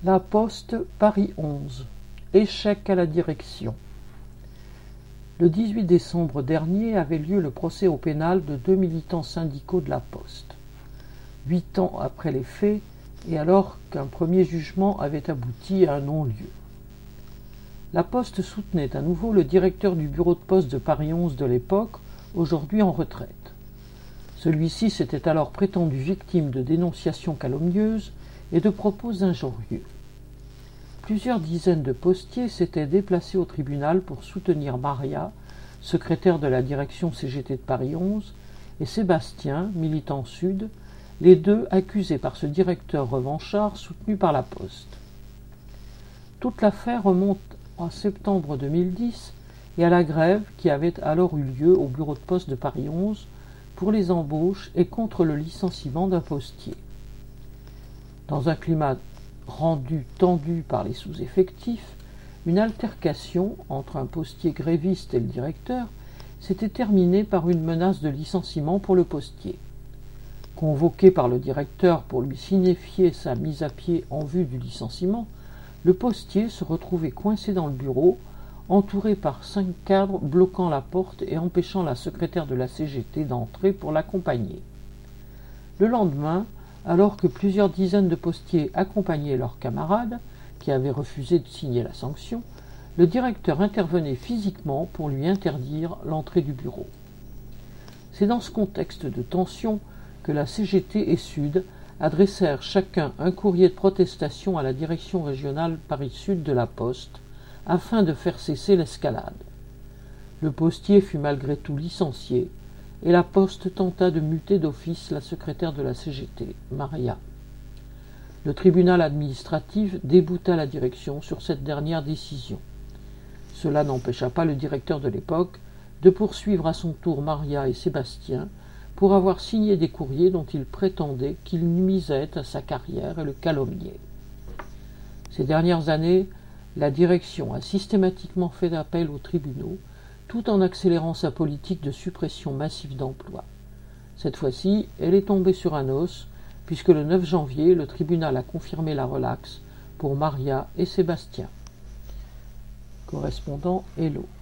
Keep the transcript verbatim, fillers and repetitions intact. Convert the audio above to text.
La Poste, Paris onze. Échec à la direction. Le dix-huit décembre dernier avait lieu le procès au pénal de deux militants syndicaux de la Poste. Huit ans après les faits, et alors qu'un premier jugement avait abouti à un non-lieu. La Poste soutenait à nouveau le directeur du bureau de poste de Paris onze de l'époque, aujourd'hui en retraite. Celui-ci s'était alors prétendu victime de dénonciations calomnieuses et de propos injurieux. Plusieurs dizaines de postiers s'étaient déplacés au tribunal pour soutenir Maria, secrétaire de la direction C G T de Paris onze, et Sébastien, militant sud, les deux accusés par ce directeur revanchard soutenu par la Poste. Toute l'affaire remonte en septembre deux mille dix et à la grève qui avait alors eu lieu au bureau de poste de Paris onze pour les embauches et contre le licenciement d'un postier. Dans un climat rendu tendu par les sous-effectifs, une altercation entre un postier gréviste et le directeur s'était terminée par une menace de licenciement pour le postier. Convoqué par le directeur pour lui signifier sa mise à pied en vue du licenciement, le postier se retrouvait coincé dans le bureau, entouré par cinq cadres bloquant la porte et empêchant la secrétaire de la C G T d'entrer pour l'accompagner. Le lendemain, alors que plusieurs dizaines de postiers accompagnaient leurs camarades, qui avaient refusé de signer la sanction, le directeur intervenait physiquement pour lui interdire l'entrée du bureau. C'est dans ce contexte de tension que la C G T et Sud adressèrent chacun un courrier de protestation à la direction régionale Paris-Sud de la Poste, afin de faire cesser l'escalade. Le postier fut malgré tout licencié, et la Poste tenta de muter d'office la secrétaire de la C G T, Maria. Le tribunal administratif débouta la direction sur cette dernière décision. Cela n'empêcha pas le directeur de l'époque de poursuivre à son tour Maria et Sébastien pour avoir signé des courriers dont il prétendait qu'ils nuisaient à sa carrière et le calomniaient. Ces dernières années, la direction a systématiquement fait appel aux tribunaux, tout en accélérant sa politique de suppression massive d'emplois. Cette fois-ci, elle est tombée sur un os, puisque le neuf janvier, le tribunal a confirmé la relaxe pour Maria et Sébastien. Correspondant Hello.